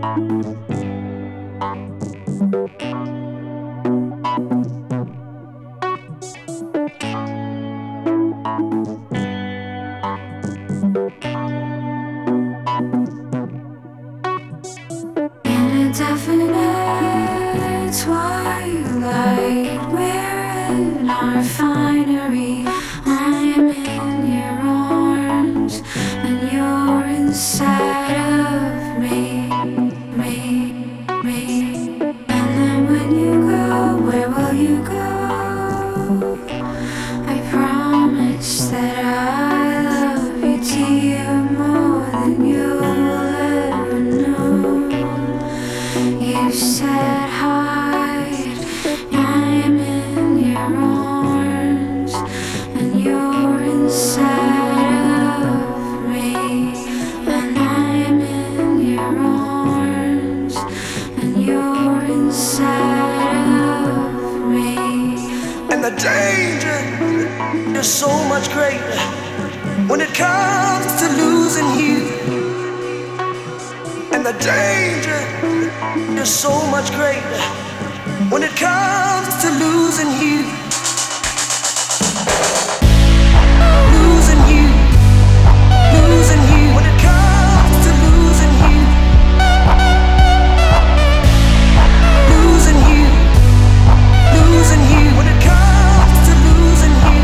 In a definite twilight, we're in our finery. I'm in your arms, and you're inside of me. And then when you go, where will you go? I promise that I love you dear more than you'll ever know. You said hide, I'm in your arms, and you're inside of me. And I'm in your arms, and you're inside of me. And the danger is so much greater when it comes to losing you. And the danger is so much greater when it comes to losing you. Losing you, losing you. When it comes to losing you. Losing you, losing you. When it comes to losing you.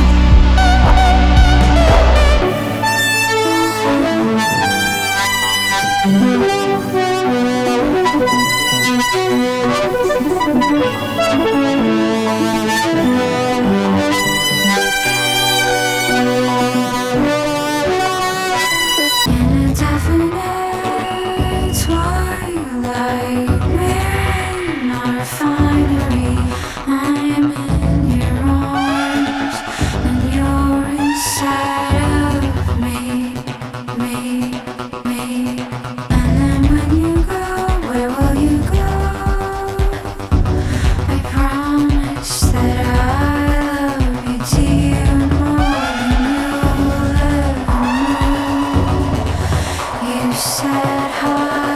In a definite twilight, we're in our finery. I'm in your arms, and you're inside of me. And then when you go, where will you go? I promise that I love you dear more than you'll ever know. You said hi.